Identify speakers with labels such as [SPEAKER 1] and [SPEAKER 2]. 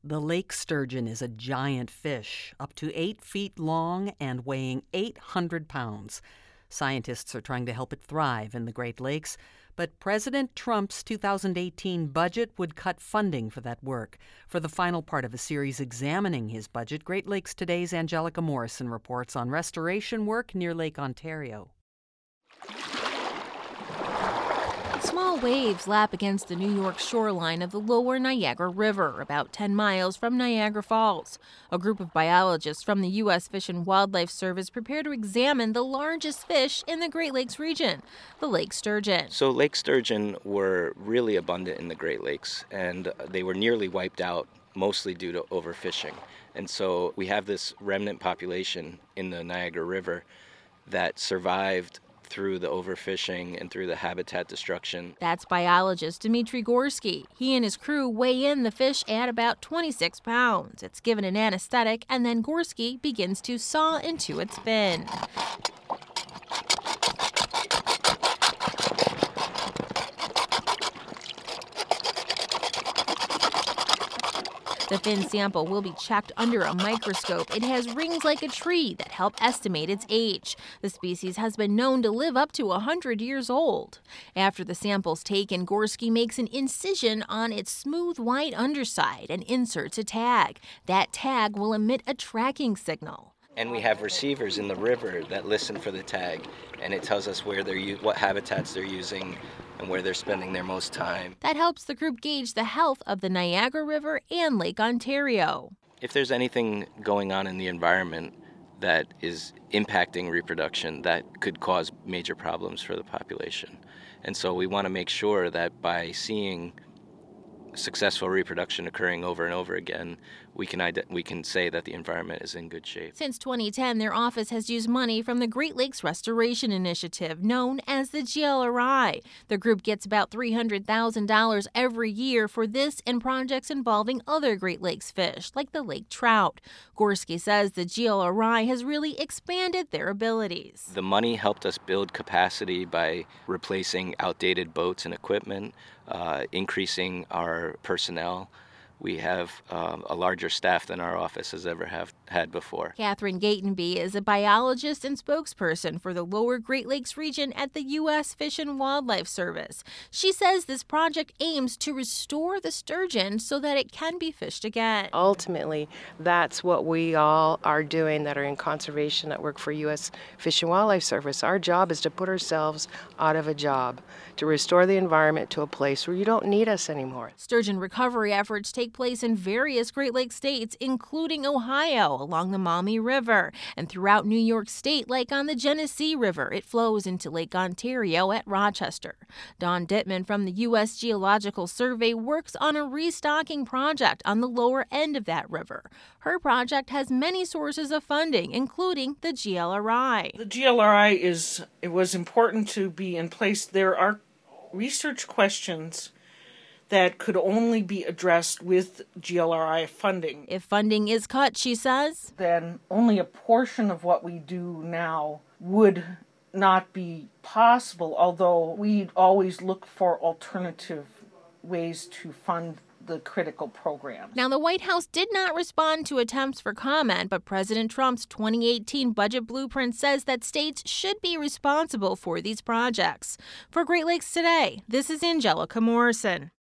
[SPEAKER 1] The lake sturgeon is a giant fish, up to 8 feet long and weighing 800 pounds. Scientists are trying to help it thrive in the Great Lakes, but President Trump's 2018 budget would cut funding for that work. For the final part of a series examining his budget, Great Lakes Today's Angelica Morrison reports on restoration work near Lake Ontario.
[SPEAKER 2] Small waves lap against the New York shoreline of the lower Niagara River, about 10 miles from Niagara Falls. A group of biologists from the U.S. Fish and Wildlife Service prepare to examine the largest fish in the Great Lakes region, the lake sturgeon.
[SPEAKER 3] So lake sturgeon were really abundant in the Great Lakes, and they were nearly wiped out, mostly due to overfishing. And so we have this remnant population in the Niagara River that survived through the overfishing and through the habitat destruction.
[SPEAKER 2] That's biologist Dmitry Gorsky. He and his crew weigh in the fish at about 26 pounds. It's given an anesthetic, and then Gorsky begins to saw into its fin. The fin sample will be checked under a microscope. It has rings like a tree that help estimate its age. The species has been known to live up to 100 years old. After the sample's taken, Gorsky makes an incision on its smooth white underside and inserts a tag. That tag will emit a tracking signal.
[SPEAKER 3] And we have receivers in the river that listen for the tag, and it tells us where what habitats they're using and where they're spending their most time.
[SPEAKER 2] That helps the group gauge the health of the Niagara River and Lake Ontario.
[SPEAKER 3] If there's anything going on in the environment that is impacting reproduction, that could cause major problems for the population. And so we want to make sure that by seeing successful reproduction occurring over and over again, we can say that the environment is in good shape.
[SPEAKER 2] Since 2010, their office has used money from the Great Lakes Restoration Initiative, known as the GLRI. The group gets about $300,000 every year for this and projects involving other Great Lakes fish, like the lake trout. Gorsky says the GLRI has really expanded their abilities.
[SPEAKER 3] The money helped us build capacity by replacing outdated boats and equipment, increasing our personnel. We have a larger staff than our office has ever had before.
[SPEAKER 2] Catherine Gatenby is a biologist and spokesperson for the lower Great Lakes region at the U.S. Fish and Wildlife Service. She says this project aims to restore the sturgeon so that it can be fished again.
[SPEAKER 4] Ultimately, that's what we all are doing that are in conservation that work for U.S. Fish and Wildlife Service. Our job is to put ourselves out of a job, to restore the environment to a place where you don't need us anymore.
[SPEAKER 2] Sturgeon recovery efforts take place in various Great Lakes states, including Ohio, along the Maumee River, and throughout New York State, like on the Genesee River. It flows into Lake Ontario at Rochester. Dawn Dittman from the U.S. Geological Survey works on a restocking project on the lower end of that river. Her project has many sources of funding, including the GLRI.
[SPEAKER 5] The GLRI it was important to be in place. There are research questions that could only be addressed with GLRI funding.
[SPEAKER 2] If funding is cut, she says,
[SPEAKER 5] then only a portion of what we do now would not be possible, although we'd always look for alternative ways to fund the critical programs.
[SPEAKER 2] Now, the White House did not respond to attempts for comment, but President Trump's 2018 budget blueprint says that states should be responsible for these projects. For Great Lakes Today, this is Angelica Morrison.